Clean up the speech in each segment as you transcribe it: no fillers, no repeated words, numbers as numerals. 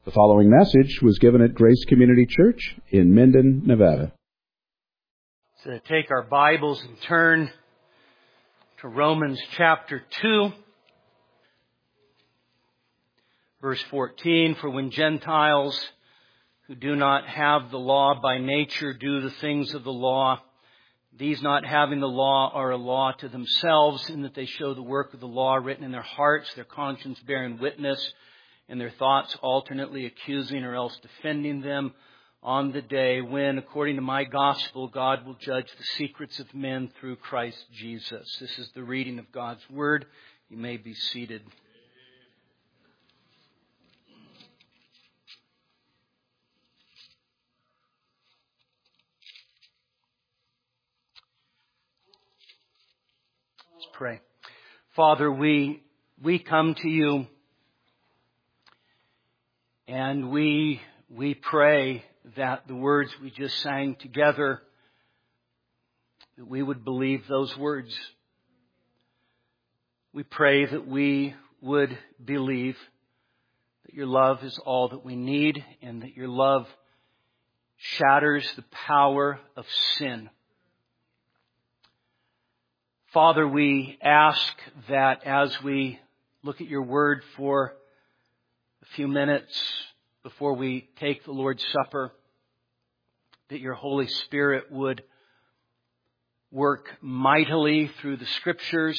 The following message was given at Grace Community Church in Minden, Nevada. So take our Bibles and turn to Romans chapter 2, verse 14. For when Gentiles who do not have the law by nature do the things of the law, these not having the law are a law to themselves, in that they show the work of the law written in their hearts, their conscience bearing witness, and their thoughts alternately accusing or else defending them on the day when, according to my gospel, God will judge the secrets of men through Christ Jesus. This is the reading of God's Word. You may be seated. Let's pray. Father, we come to you and we pray that the words we just sang together, that we would believe those words. We pray that we would believe that your love is all that we need and that your love shatters the power of sin. Father, we ask that as we look at your word for a few minutes before we take the Lord's Supper, that your Holy Spirit would work mightily through the Scriptures.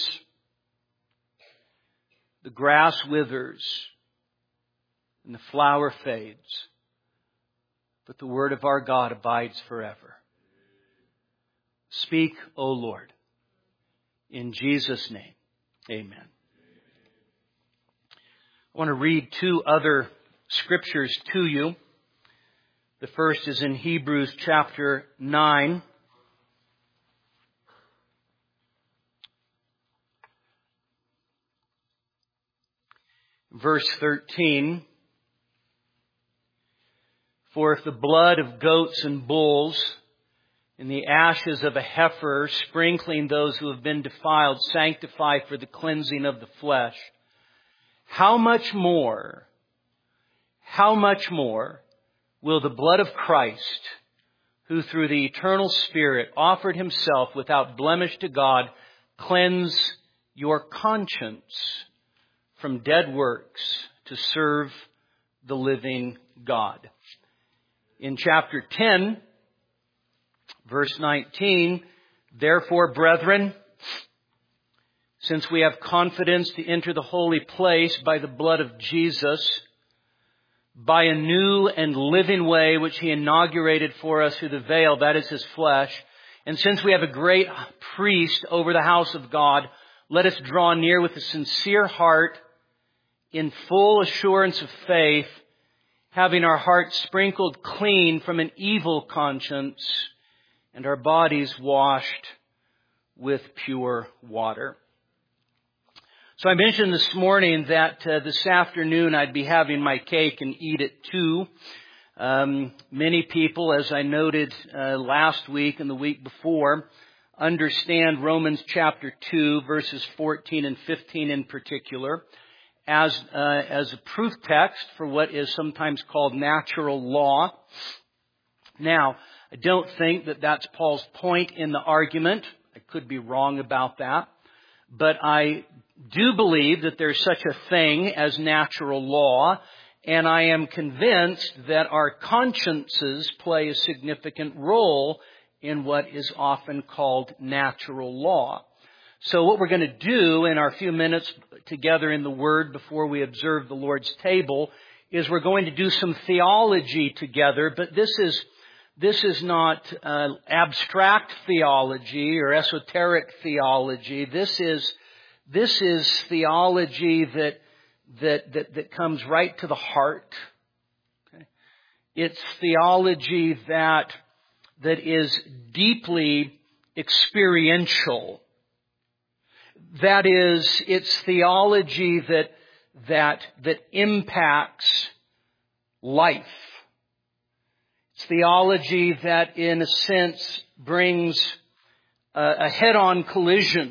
The grass withers and the flower fades, but the word of our God abides forever. Speak, O Lord. In Jesus' name, amen. I want to read two other scriptures to you. The first is in Hebrews chapter 9. Verse 13. For if the blood of goats and bulls and the ashes of a heifer, sprinkling those who have been defiled, sanctify for the cleansing of the flesh, how much more will the blood of Christ, who through the eternal Spirit offered himself without blemish to God, cleanse your conscience from dead works to serve the living God? In chapter 10, verse 19, therefore, brethren, since we have confidence to enter the holy place by the blood of Jesus, by a new and living way which he inaugurated for us through the veil, that is his flesh, and since we have a great priest over the house of God, let us draw near with a sincere heart, in full assurance of faith, having our hearts sprinkled clean from an evil conscience, and our bodies washed with pure water. So I mentioned this morning that this afternoon I'd be having my cake and eat it too. Many people, as I noted last week and the week before, understand Romans chapter 2, verses 14 and 15 in particular, as a proof text for what is sometimes called natural law. Now, I don't think that that's Paul's point in the argument. I could be wrong about that. But I do believe that there's such a thing as natural law, and I am convinced that our consciences play a significant role in what is often called natural law. So what we're going to do in our few minutes together in the Word before we observe the Lord's table is we're going to do some theology together, but this is not abstract theology or esoteric theology. This is theology that comes right to the heart. Okay? It's theology that is deeply experiential. That is, it's theology that impacts life. It's theology that, in a sense, brings a head-on collision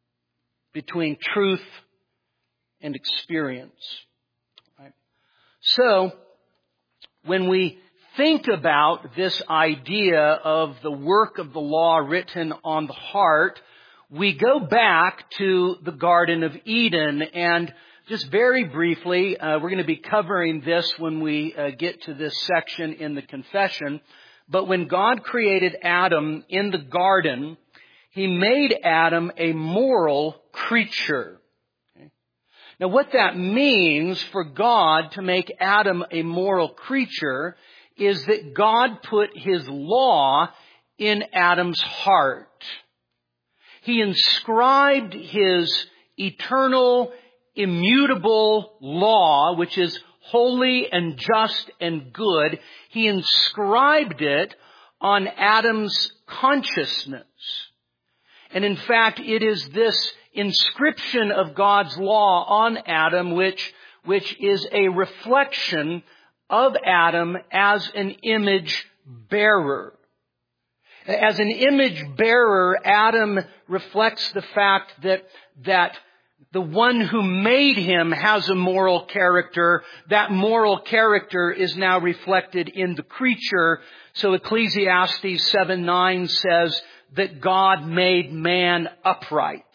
between truth and experience. Right? So, when we think about this idea of the work of the law written on the heart, we go back to the Garden of Eden. And just very briefly, we're going to be covering this when we get to this section in the confession. But when God created Adam in the garden, He made Adam a moral creature. Now, what that means for God to make Adam a moral creature is that God put His law in Adam's heart. He inscribed His eternal, immutable law, which is holy and just and good. He inscribed it on Adam's consciousness. And in fact, it is this inscription of God's law on Adam, which is a reflection of Adam as an image bearer. As an image bearer, Adam reflects the fact that the one who made him has a moral character. That moral character is now reflected in the creature. So Ecclesiastes 7:9 says that God made man upright.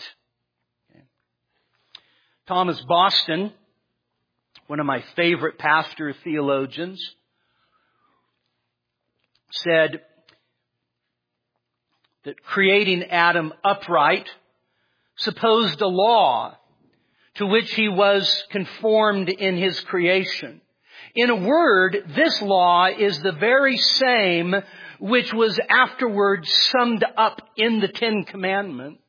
Thomas Boston, one of my favorite pastor theologians, said that creating Adam upright supposed a law to which he was conformed in his creation. In a word, this law is the very same which was afterwards summed up in the Ten Commandments.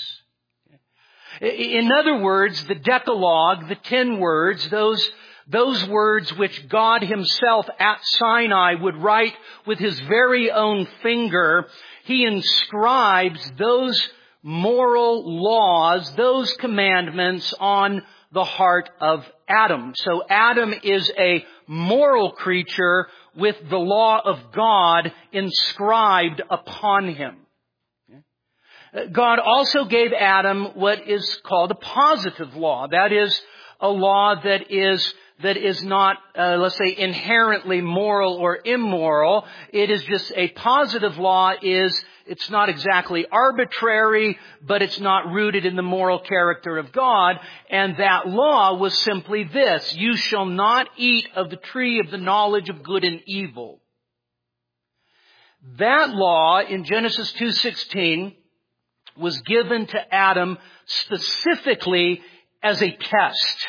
In other words, the Decalogue, the 10 words, those words which God Himself at Sinai would write with His very own finger, He inscribes those moral laws, those commandments on the heart of Adam. So Adam is a moral creature with the law of God inscribed upon him. God also gave Adam what is called a positive law. That is a law that is not, let's say, inherently moral or immoral. It is just a positive law. It's not exactly arbitrary, but it's not rooted in the moral character of God. And that law was simply this: you shall not eat of the tree of the knowledge of good and evil. That law in Genesis 2:16 was given to Adam specifically as a test.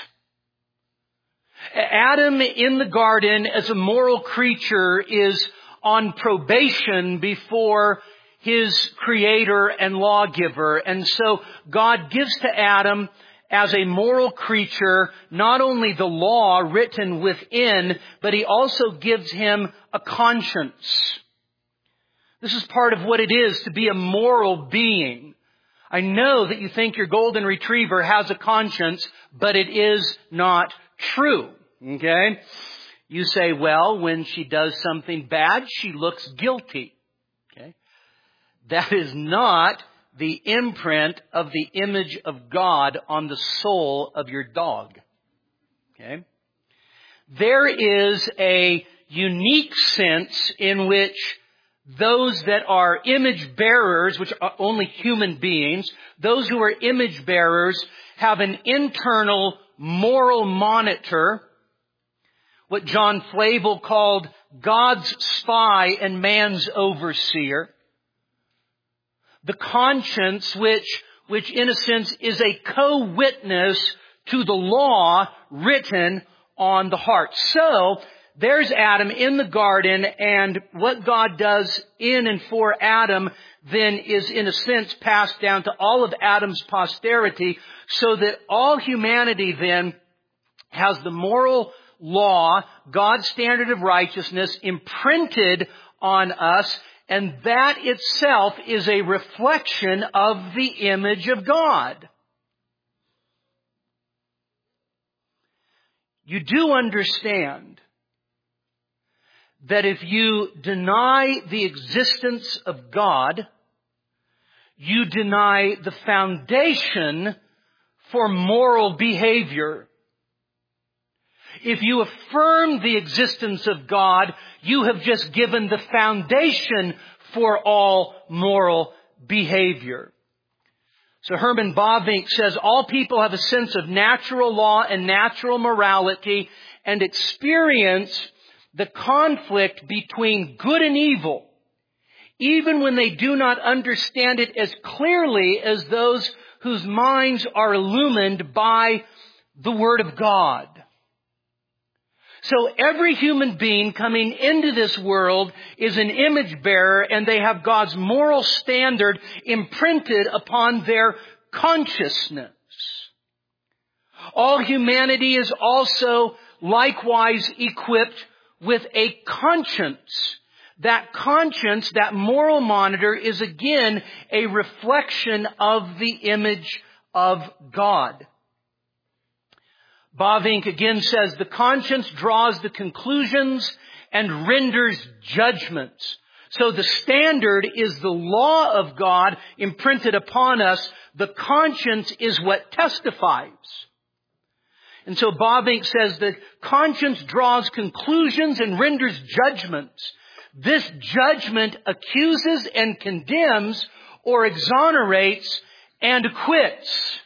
Adam in the garden as a moral creature is on probation before his creator and lawgiver. And so God gives to Adam as a moral creature not only the law written within, but He also gives him a conscience. This is part of what it is to be a moral being. I know that you think your golden retriever has a conscience, but it is not true. Okay? You say, well, when she does something bad, she looks guilty. Okay? That is not the imprint of the image of God on the soul of your dog. Okay? There is a unique sense in which those that are image bearers, which are only human beings, those who are image bearers have an internal moral monitor, what John Flavel called God's spy and man's overseer. The conscience, which in a sense is a co-witness to the law written on the heart. So, there's Adam in the garden, and what God does in and for Adam then is in a sense passed down to all of Adam's posterity, so that all humanity then has the moral law, God's standard of righteousness imprinted on us, and that itself is a reflection of the image of God. You do understand that if you deny the existence of God, you deny the foundation for moral behavior. If you affirm the existence of God, you have just given the foundation for all moral behavior. So Herman Bavinck says, all people have a sense of natural law and natural morality and experience the conflict between good and evil, even when they do not understand it as clearly as those whose minds are illumined by the Word of God. So every human being coming into this world is an image bearer, and they have God's moral standard imprinted upon their consciousness. All humanity is also likewise equipped with a conscience. That conscience, that moral monitor, is again a reflection of the image of God. Bavinck again says, the conscience draws the conclusions and renders judgments. So the standard is the law of God imprinted upon us. The conscience is what testifies. And so Bavinck says the conscience draws conclusions and renders judgments. This judgment accuses and condemns or exonerates and acquits.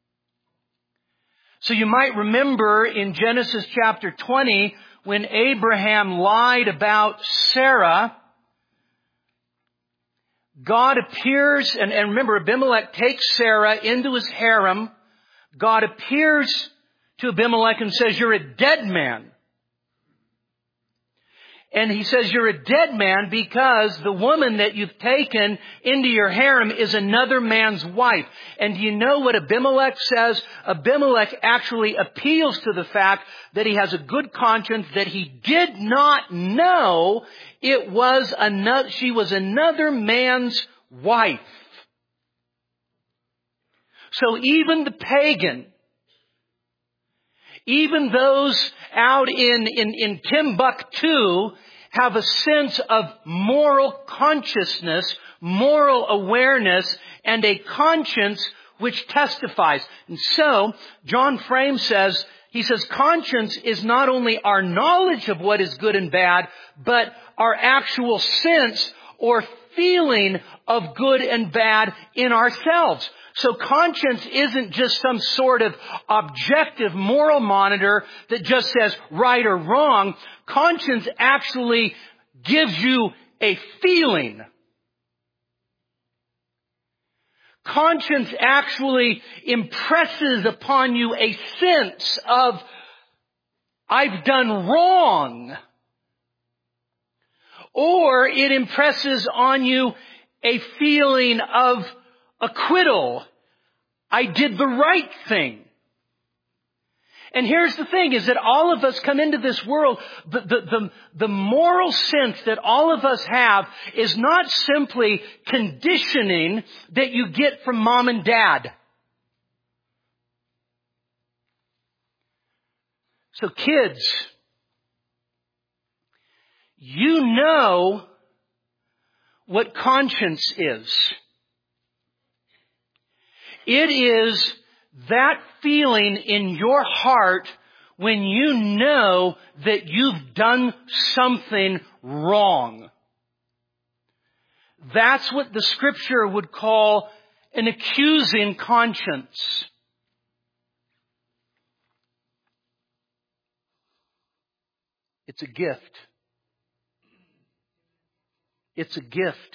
So you might remember in Genesis chapter 20, when Abraham lied about Sarah, God appears, and remember, Abimelech takes Sarah into his harem. God appears to Abimelech and says, you're a dead man. And he says, you're a dead man because the woman that you've taken into your harem is another man's wife. And do you know what Abimelech says? Abimelech actually appeals to the fact that he has a good conscience, that he did not know she was another man's wife. So even the pagan, even those out in Timbuktu have a sense of moral consciousness, moral awareness, and a conscience which testifies. And so, John Frame says, conscience is not only our knowledge of what is good and bad, but our actual sense or feeling of good and bad in ourselves. So conscience isn't just some sort of objective moral monitor that just says right or wrong. Conscience actually gives you a feeling. Conscience actually impresses upon you a sense of, I've done wrong. Or it impresses on you a feeling of acquittal. I did the right thing. And here's the thing, is that all of us come into this world, the moral sense that all of us have is not simply conditioning that you get from mom and dad. So kids, you know what conscience is. It is that feeling in your heart when you know that you've done something wrong. That's what the Scripture would call an accusing conscience. It's a gift. It's a gift.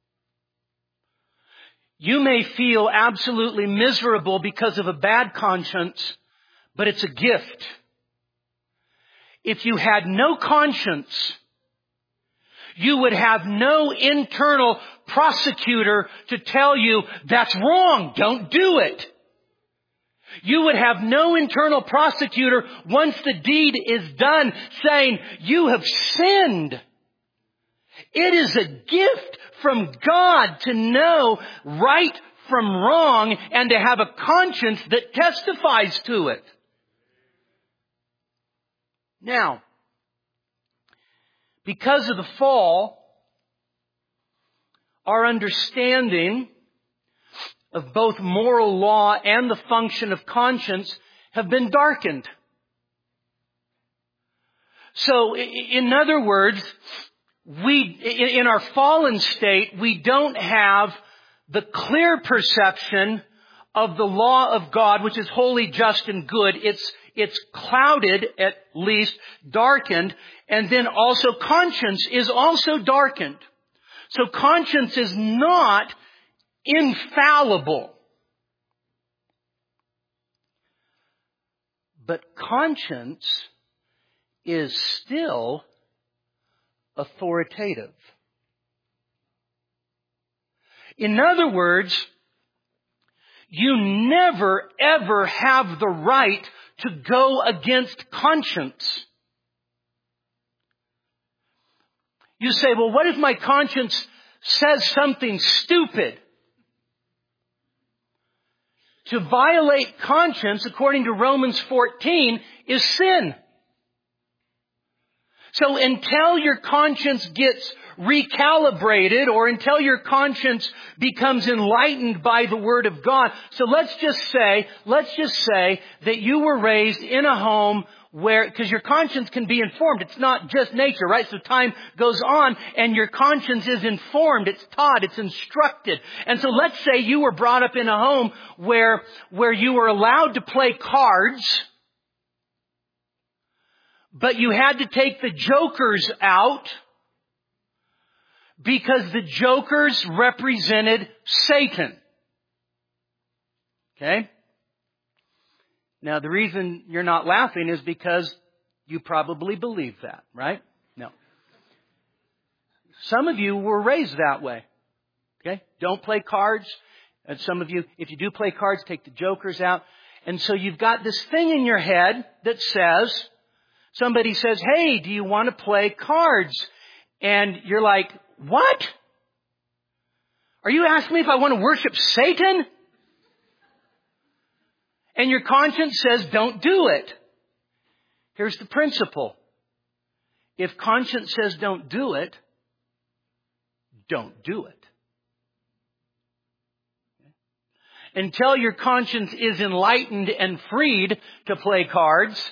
You may feel absolutely miserable because of a bad conscience, but it's a gift. If you had no conscience, you would have no internal prosecutor to tell you that's wrong, don't do it. You would have no internal prosecutor once the deed is done saying you have sinned. It is a gift from God to know right from wrong and to have a conscience that testifies to it. Now, because of the fall, our understanding of both moral law and the function of conscience have been darkened. So, in other words, in our fallen state, we don't have the clear perception of the law of God, which is holy, just, and good. It's clouded, at least, darkened, and then also conscience is also darkened. So conscience is not infallible. But conscience is still authoritative. In other words, you never ever have the right to go against conscience. You say, well, what if my conscience says something stupid? To violate conscience, according to Romans 14, is sin. So until your conscience gets recalibrated or until your conscience becomes enlightened by the Word of God. So let's just say that you were raised in a home where, because your conscience can be informed. It's not just nature, right? So time goes on and your conscience is informed. It's taught. It's instructed. And so let's say you were brought up in a home where you were allowed to play cards, but you had to take the jokers out because the jokers represented Satan. Okay? Now, the reason you're not laughing is because you probably believe that, right? No. Some of you were raised that way. Okay? Don't play cards. And some of you, if you do play cards, take the jokers out. And so you've got this thing in your head that says, somebody says, hey, do you want to play cards? And you're like, what? Are you asking me if I want to worship Satan? And your conscience says, don't do it. Here's the principle. If conscience says don't do it, don't do it. Until your conscience is enlightened and freed to play cards,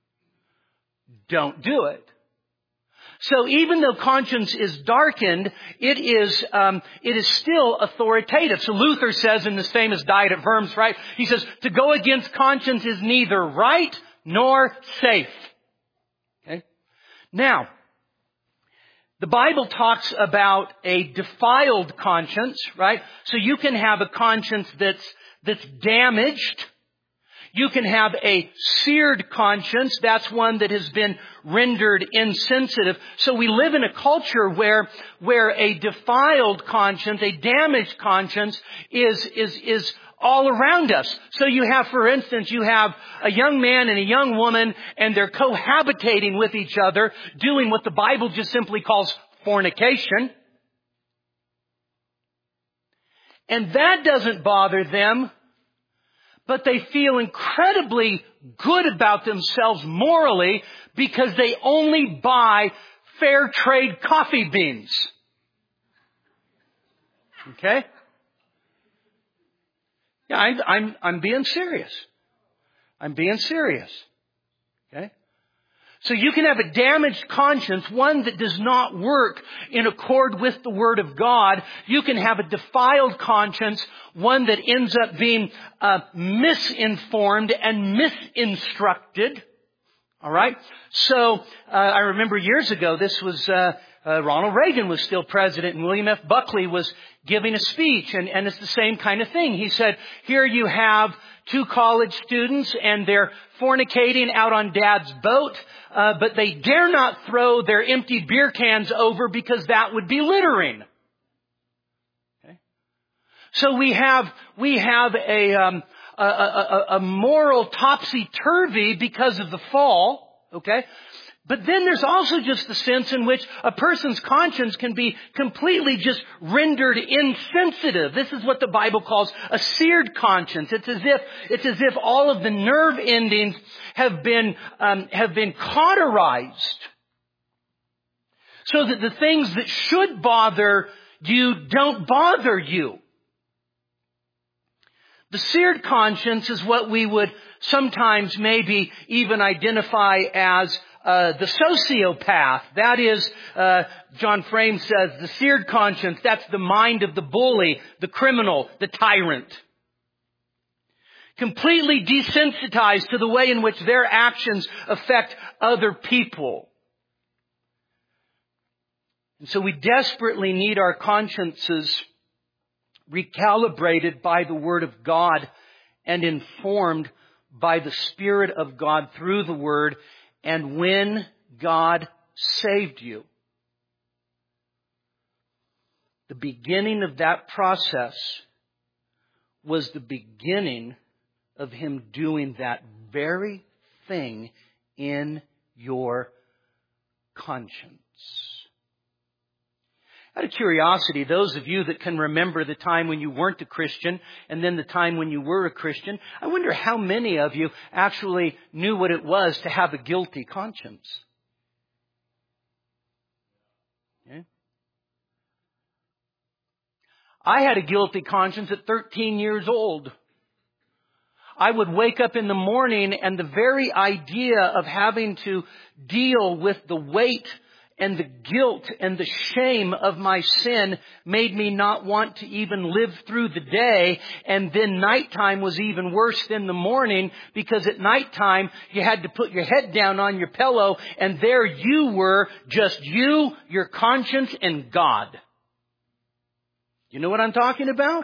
don't do it. So even though conscience is darkened, it is still authoritative. So Luther says in this famous Diet of Worms, right? He says, to go against conscience is neither right nor safe. Okay? Now, the Bible talks about a defiled conscience, right? So you can have a conscience that's damaged. You can have a seared conscience. That's one that has been rendered insensitive. So we live in a culture where a defiled conscience, a damaged conscience is all around us. So you have, for instance, you have a young man and a young woman and they're cohabitating with each other, doing what the Bible just simply calls fornication. And that doesn't bother them. But they feel incredibly good about themselves morally because they only buy fair trade coffee beans. Okay? Yeah, I'm being serious. I'm being serious. Okay? So you can have a damaged conscience, one that does not work in accord with the Word of God. You can have a defiled conscience, one that ends up being misinformed and misinstructed. All right? So I remember years ago, this was Ronald Reagan was still president, and William F. Buckley was giving a speech, and it's the same kind of thing. He said, here you have two college students, and they're fornicating out on Dad's boat, but they dare not throw their empty beer cans over because that would be littering. Okay? So we have a moral topsy-turvy because of the fall. Okay? But then there's also just the sense in which a person's conscience can be completely just rendered insensitive. This is what the Bible calls a seared conscience. It's as if all of the nerve endings have been cauterized, so that the things that should bother you don't bother you. The seared conscience is what we would sometimes maybe even identify as the sociopath. That is, John Frame says, the seared conscience. That's the mind of the bully, the criminal, the tyrant. Completely desensitized to the way in which their actions affect other people. And so we desperately need our consciences recalibrated by the Word of God and informed by the Spirit of God through the Word. And when God saved you, the beginning of that process was the beginning of Him doing that very thing in your conscience. Out of curiosity, those of you that can remember the time when you weren't a Christian and then the time when you were a Christian, I wonder how many of you actually knew what it was to have a guilty conscience. Okay. I had a guilty conscience at 13 years old. I would wake up in the morning and the very idea of having to deal with the weight and the guilt and the shame of my sin made me not want to even live through the day. And then nighttime was even worse than the morning, because at nighttime you had to put your head down on your pillow and there you were, just you, your conscience, and God. You know what I'm talking about?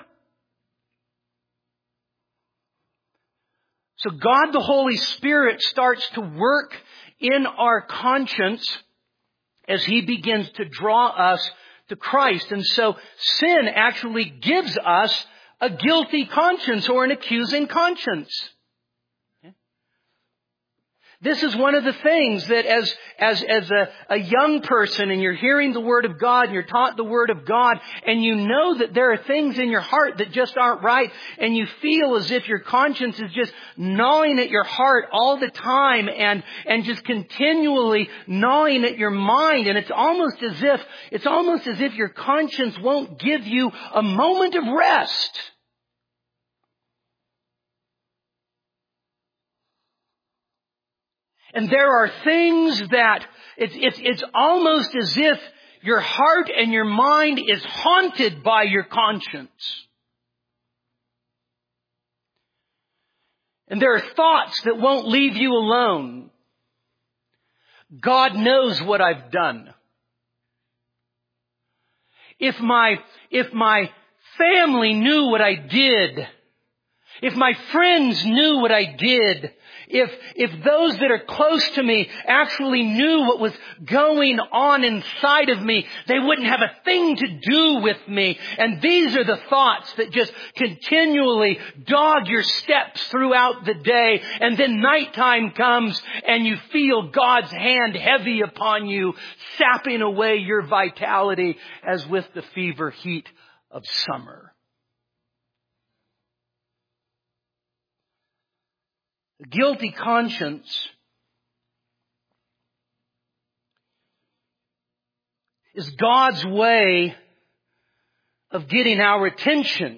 So God the Holy Spirit starts to work in our conscience as He begins to draw us to Christ. And so sin actually gives us a guilty conscience or an accusing conscience. This is one of the things that as a young person, and you're hearing the Word of God and you're taught the Word of God, and you know that there are things in your heart that just aren't right, and you feel as if your conscience is just gnawing at your heart all the time and just continually gnawing at your mind, and it's almost as if your conscience won't give you a moment of rest. And there are things that it's almost as if your heart and your mind is haunted by your conscience. And there are thoughts that won't leave you alone. God knows what I've done. If my family knew what I did, if my friends knew what I did, if those that are close to me actually knew what was going on inside of me, they wouldn't have a thing to do with me. And these are the thoughts that just continually dog your steps throughout the day. And then nighttime comes and you feel God's hand heavy upon you, sapping away your vitality as with the fever heat of summer. A guilty conscience is God's way of getting our attention.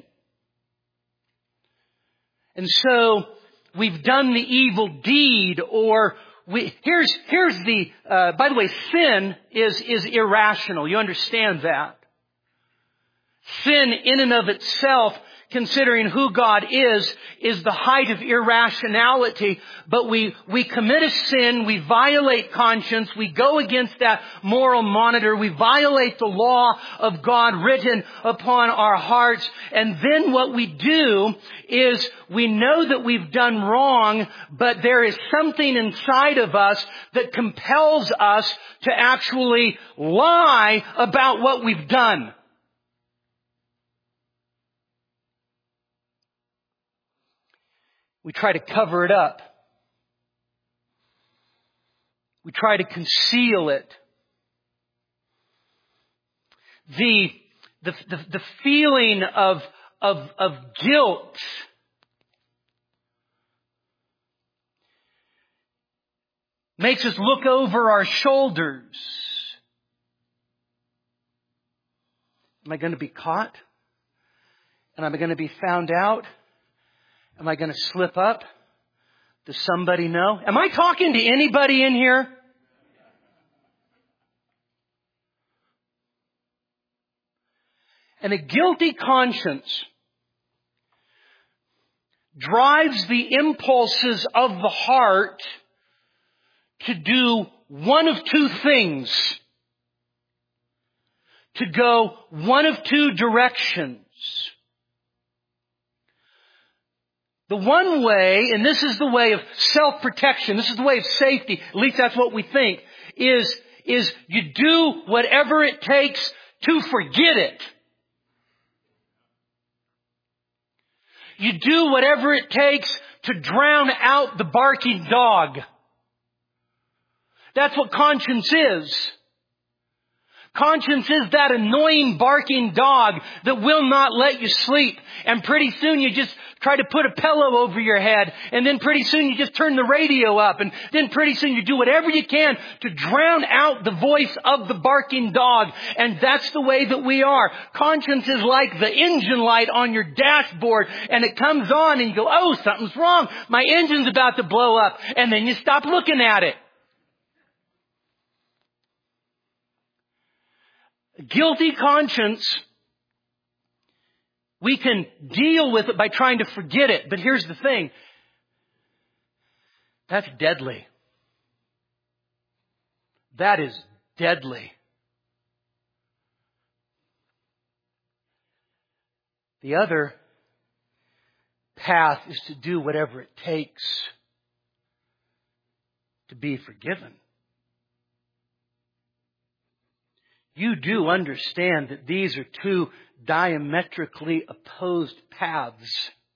And so we've done the evil deed, or here's the by the way, sin is irrational. You understand that? Sin in and of itself, considering who God is the height of irrationality. But we commit a sin, we violate conscience, we go against that moral monitor, we violate the law of God written upon our hearts. And then what we do is we know that we've done wrong, but there is something inside of us that compels us to actually lie about what we've done. We try to cover it up. We try to conceal it. The feeling of guilt makes us look over our shoulders. Am I going to be caught? And am I going to be found out? Am I going to slip up? Does somebody know? Am I talking to anybody in here? And a guilty conscience drives the impulses of the heart to do one of two things. To go one of two directions. The one way, and this is the way of self-protection, this is the way of safety, at least that's what we think, is you do whatever it takes to forget it. You do whatever it takes to drown out the barking dog. That's what conscience is. Conscience is that annoying barking dog that will not let you sleep. And pretty soon you just try to put a pillow over your head. And then pretty soon you just turn the radio up. And then pretty soon you do whatever you can to drown out the voice of the barking dog. And that's the way that we are. Conscience is like the engine light on your dashboard. And it comes on and you go, oh, something's wrong. My engine's about to blow up. And then you stop looking at it. Guilty conscience, we can deal with it by trying to forget it. But here's the thing. That's deadly. That is deadly. The other path is to do whatever it takes to be forgiven. You do understand that these are two diametrically opposed paths.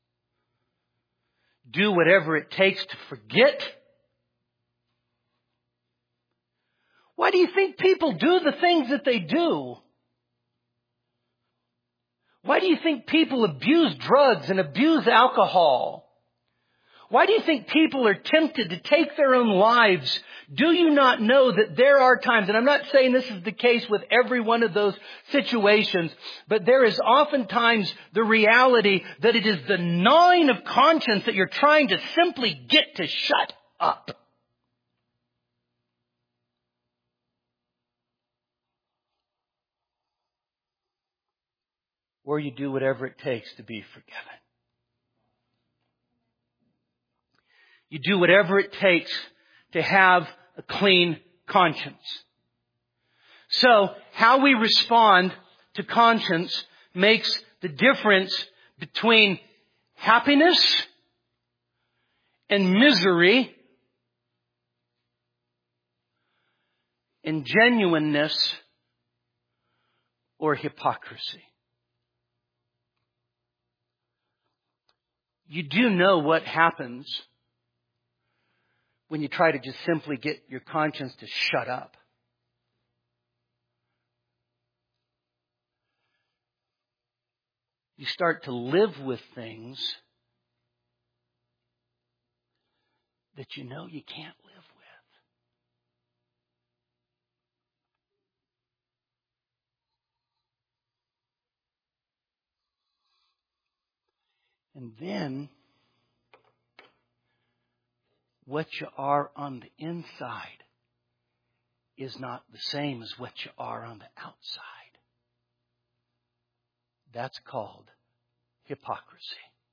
Do whatever it takes to forget. Why do you think people do the things that they do? Why do you think people abuse drugs and abuse alcohol? Why do you think people are tempted to take their own lives? Do you not know that there are times, and I'm not saying this is the case with every one of those situations, but there is oftentimes the reality that it is the gnawing of conscience that you're trying to simply get to shut up. Or you do whatever it takes to be forgiven. You do whatever it takes to have a clean conscience. So, how we respond to conscience makes the difference between happiness and misery and genuineness or hypocrisy. You do know what happens when you try to just simply get your conscience to shut up. You start to live with things that you know you can't live with. And then what you are on the inside is not the same as what you are on the outside. That's called hypocrisy.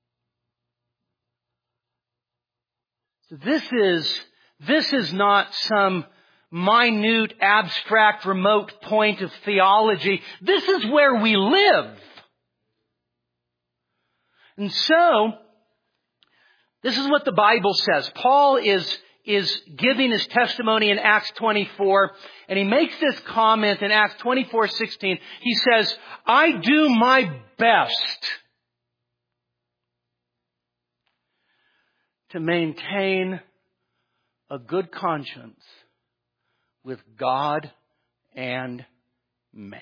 So this is not some minute, abstract, remote point of theology. This is where we live. And so, this is what the Bible says. Paul is giving his testimony in Acts 24, and he makes this comment in Acts 24:16. He says, I do my best to maintain a good conscience with God and man.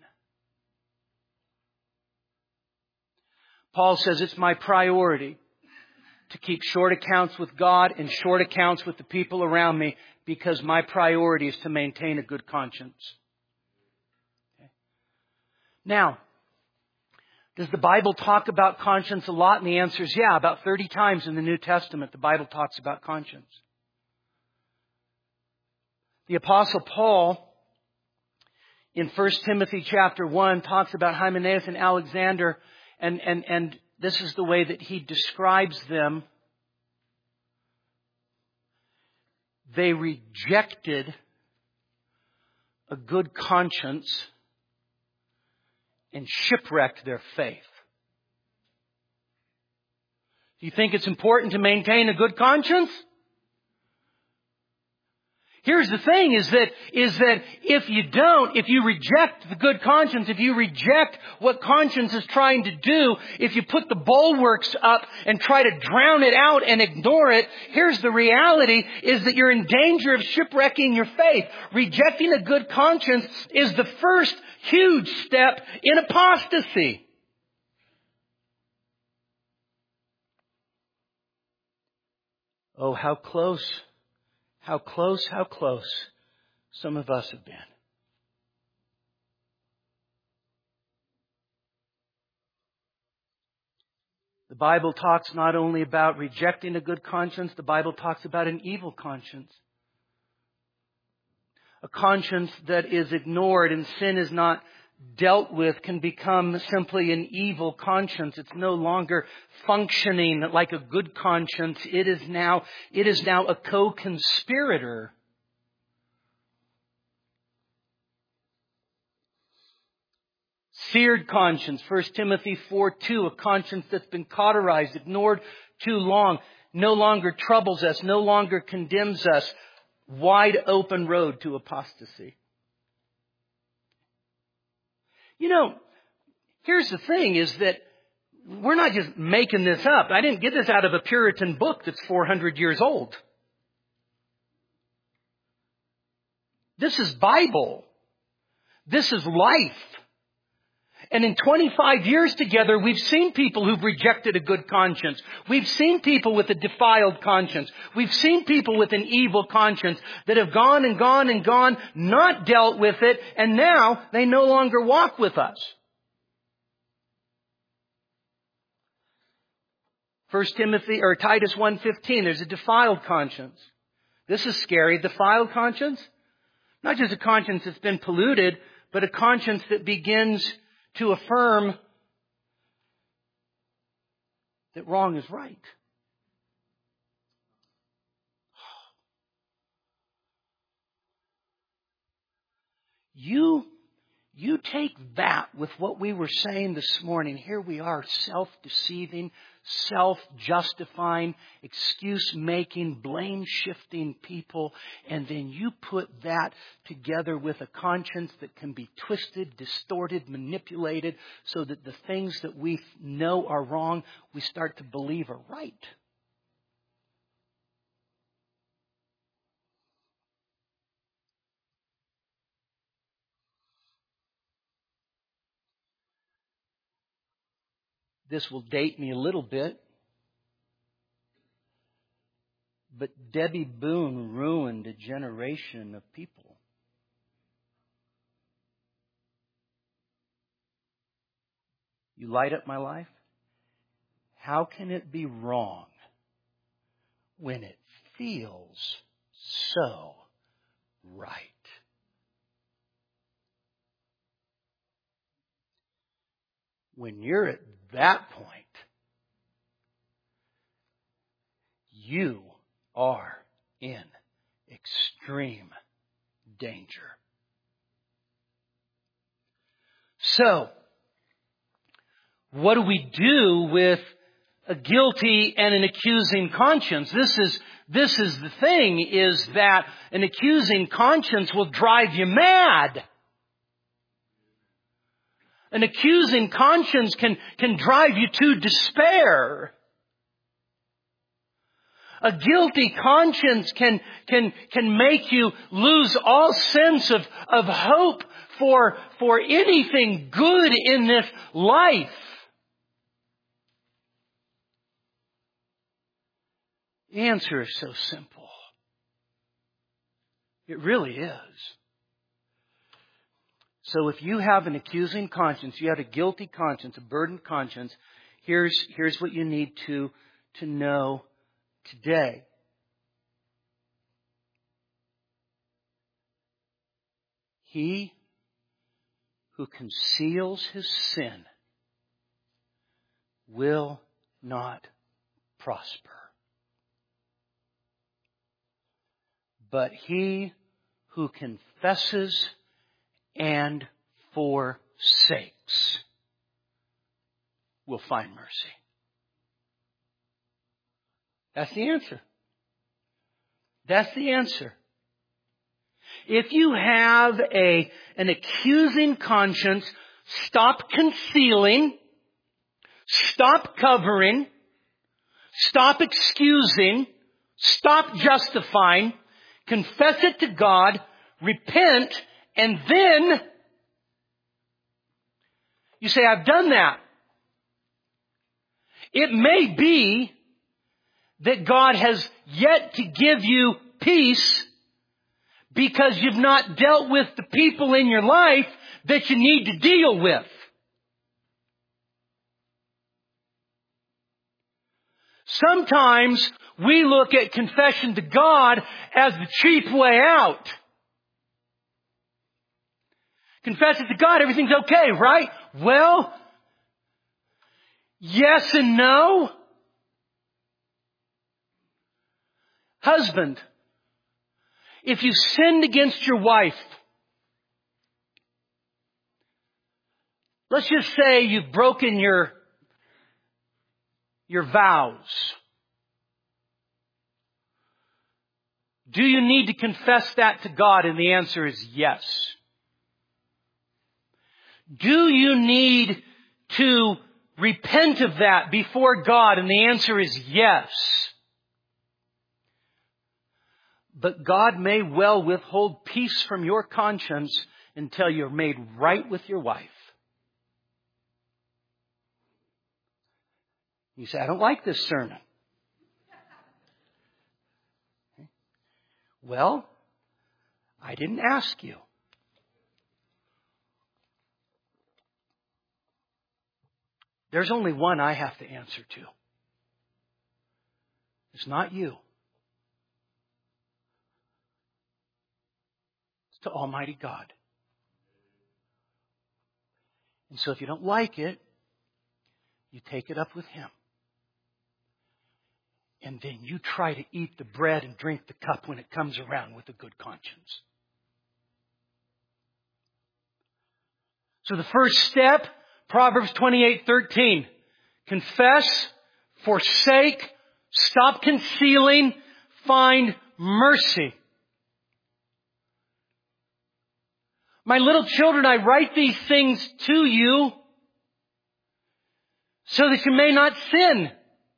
Paul says it's my priority to keep short accounts with God and short accounts with the people around me because my priority is to maintain a good conscience. Okay. Now, does the Bible talk about conscience a lot? And the answer is yeah. About 30 times in the New Testament, the Bible talks about conscience. The Apostle Paul, in 1 Timothy chapter 1 talks about Hymenaeus and Alexander, and this is the way that he describes them. They rejected a good conscience and shipwrecked their faith. Do you think it's important to maintain a good conscience? Here's the thing, is that if you reject the good conscience, if you reject what conscience is trying to do, if you put the bulwarks up and try to drown it out and ignore it, here's the reality, is that you're in danger of shipwrecking your faith. Rejecting a good conscience is the first huge step in apostasy. Oh, how close some of us have been. The Bible talks not only about rejecting a good conscience, the Bible talks about an evil conscience. A conscience that is ignored and sin is not dealt with can become simply an evil conscience. It's no longer functioning like a good conscience. It is now a co-conspirator. Seared conscience, 1 Timothy 4:2, a conscience that's been cauterized, ignored too long, no longer troubles us, no longer condemns us. Wide open road to apostasy. You know, here's the thing, is that we're not just making this up. I didn't get this out of a Puritan book that's 400 years old. This is Bible. This is life. And in 25 years together, we've seen people who've rejected a good conscience. We've seen people with a defiled conscience. We've seen people with an evil conscience that have gone and gone and gone, not dealt with it, and now they no longer walk with us. 1 Timothy or Titus 1:15, there's a defiled conscience. This is scary. Defiled conscience? Not just a conscience that's been polluted, but a conscience that begins to affirm that wrong is right. You take that with what we were saying this morning. Here we are, self-deceiving, self-justifying, excuse-making, blame-shifting people. And then you put that together with a conscience that can be twisted, distorted, manipulated, so that the things that we know are wrong, we start to believe are right. This will date me a little bit, but Debbie Boone ruined a generation of people. You light up my life? How can it be wrong when it feels so right? When you're at that point, you are in extreme danger. So, what do we do with a guilty and an accusing conscience? This is the thing, is that an accusing conscience will drive you mad. An accusing conscience can drive you to despair. A guilty conscience can make you lose all sense of hope for anything good in this life. The answer is so simple. It really is. So if you have an accusing conscience, you have a guilty conscience, a burdened conscience, here's what you need to know today. He who conceals his sin will not prosper. But he who confesses and forsakes will find mercy. That's the answer. That's the answer. If you have an accusing conscience, stop concealing, stop covering, stop excusing, stop justifying, confess it to God, repent, and then you say, I've done that. It may be that God has yet to give you peace because you've not dealt with the people in your life that you need to deal with. Sometimes we look at confession to God as the cheap way out. Confess it to God, everything's okay, right? Well, yes and no. Husband, if you've sinned against your wife, let's just say you've broken your vows. Do you need to confess that to God? And the answer is yes. Do you need to repent of that before God? And the answer is yes. But God may well withhold peace from your conscience until you're made right with your wife. You say, I don't like this sermon. Well, I didn't ask you. There's only one I have to answer to. It's not you. It's to Almighty God. And so if you don't like it, you take it up with Him. And then you try to eat the bread and drink the cup when it comes around with a good conscience. So the first step, Proverbs 28:13. Confess, forsake, stop concealing, find mercy. My little children, I write these things to you so that you may not sin.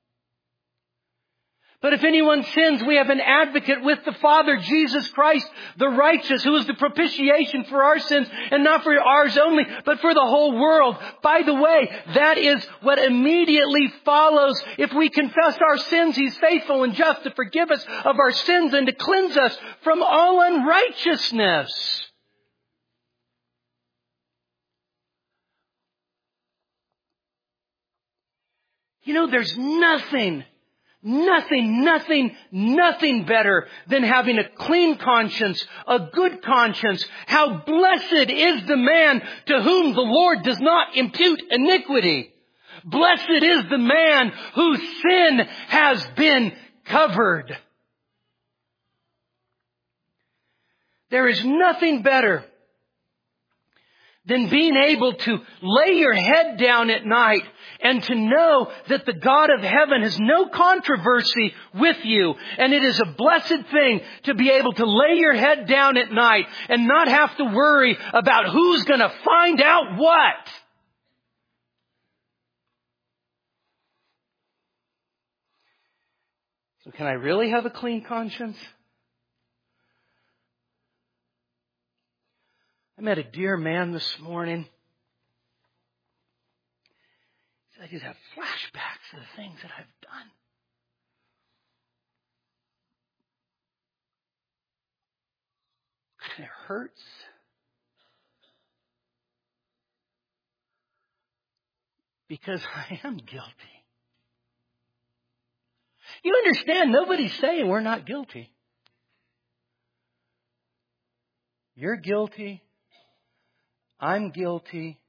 But if anyone sins, we have an advocate with the Father, Jesus Christ, the righteous, who is the propitiation for our sins, and not for ours only, but for the whole world. By the way, that is what immediately follows. If we confess our sins, He's faithful and just to forgive us of our sins and to cleanse us from all unrighteousness. You know, there's nothing better than having a clean conscience, a good conscience. How blessed is the man to whom the Lord does not impute iniquity. Blessed is the man whose sin has been covered. There is nothing better than being able to lay your head down at night and to know that the God of heaven has no controversy with you. And it is a blessed thing to be able to lay your head down at night and not have to worry about who's going to find out what. So can I really have a clean conscience? I met a dear man this morning. I just have flashbacks of the things that I've done. And it hurts. Because I am guilty. You understand, nobody's saying we're not guilty. You're guilty. I'm guilty.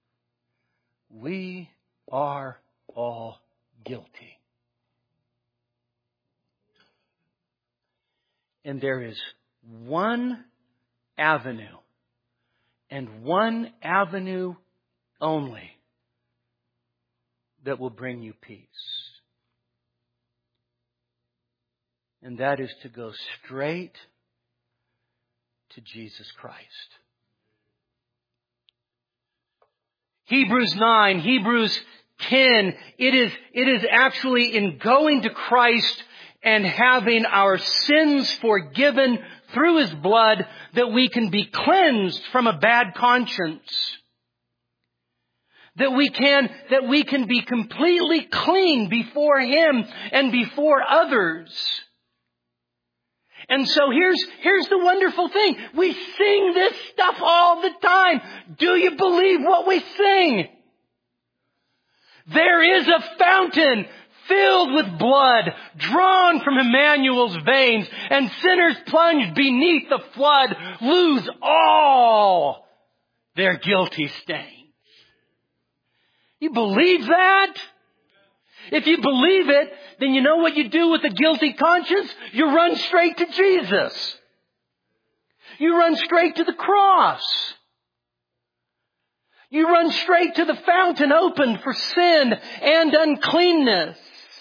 We are all guilty. And there is one avenue, and one avenue only, that will bring you peace. And that is to go straight to Jesus Christ. Hebrews 9, Hebrews 10, it is actually in going to Christ and having our sins forgiven through His blood that we can be cleansed from a bad conscience. That we can be completely clean before Him and before others. And so here's the wonderful thing. We sing this stuff all the time. Do you believe what we sing? There is a fountain filled with blood drawn from Emmanuel's veins, and sinners plunged beneath the flood lose all their guilty stains. You believe that? If you believe it, then you know what you do with a guilty conscience? You run straight to Jesus. You run straight to the cross. You run straight to the fountain opened for sin and uncleanness.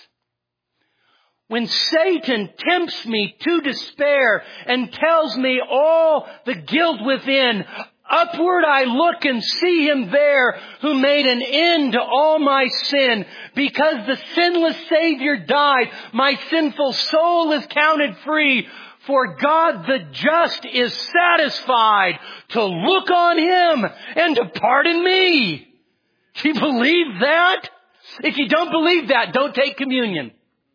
When Satan tempts me to despair and tells me all the guilt within, upward I look and see Him there who made an end to all my sin. Because the sinless Savior died, my sinful soul is counted free. For God the just is satisfied to look on Him and to pardon me. Do you believe that? If you don't believe that, don't take communion.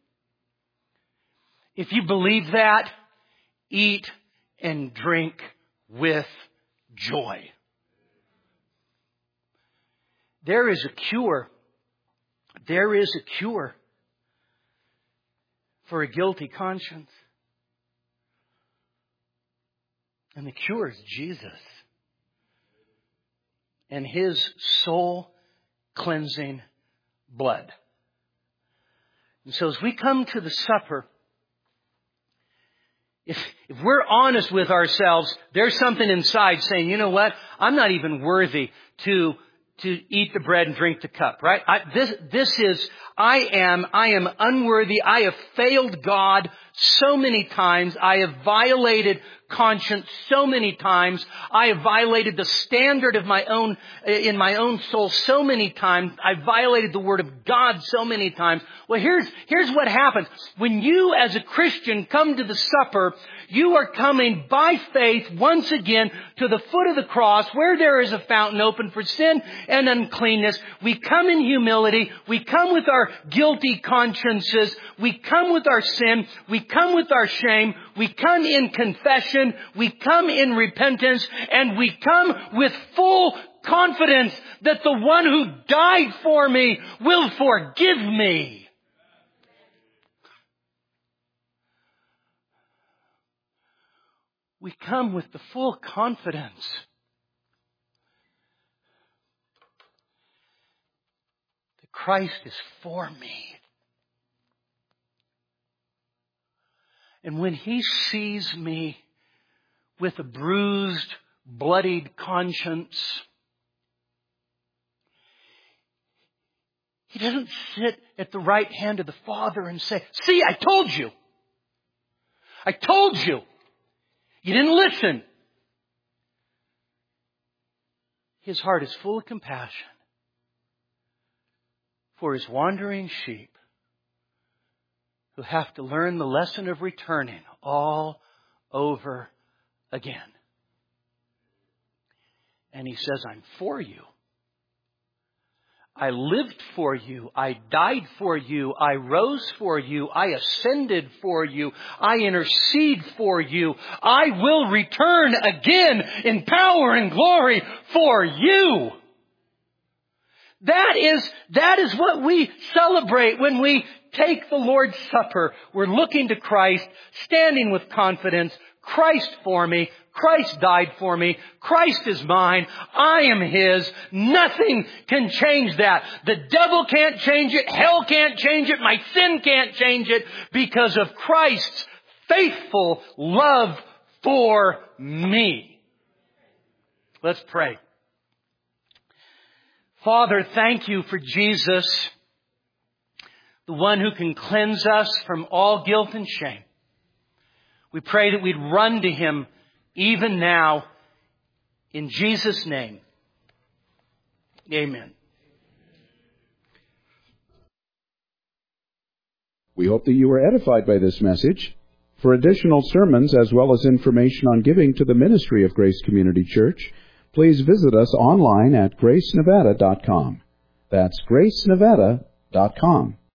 If you believe that, eat and drink with joy. There is a cure. There is a cure for a guilty conscience. And the cure is Jesus and His soul-cleansing blood. And so as we come to the supper, if we're honest with ourselves, there's something inside saying, you know what? I'm not even worthy to eat the bread and drink the cup, right? I am unworthy. I have failed God so many times. I have violated conscience so many times. I have violated the standard of in my own soul so many times. I've violated the Word of God so many times. Well, here's what happens. When you as a Christian come to the supper, you are coming by faith once again to the foot of the cross where there is a fountain open for sin and uncleanness. We come in humility. We come with our guilty consciences. We come with our sin. We come with our shame. We come in confession. We come in repentance. And we come with full confidence that the one who died for me will forgive me. We come with the full confidence that Christ is for me. And when He sees me with a bruised, bloodied conscience, He doesn't sit at the right hand of the Father and say, "See, I told you. I told you. You didn't listen." His heart is full of compassion for His wandering sheep who have to learn the lesson of returning all over again. And He says, "I'm for you. I lived for you. I died for you. I rose for you. I ascended for you. I intercede for you. I will return again in power and glory for you." That is what we celebrate when we take the Lord's Supper. We're looking to Christ, standing with confidence. Christ for me, Christ died for me. Christ is mine. I am His. Nothing can change that. The devil can't change it. Hell can't change it. My sin can't change it because of Christ's faithful love for me. Let's pray. Father, thank You for Jesus, the one who can cleanse us from all guilt and shame. We pray that we'd run to Him even now. In Jesus' name, amen. We hope that you were edified by this message. For additional sermons as well as information on giving to the ministry of Grace Community Church, please visit us online at gracenevada.com. That's gracenevada.com.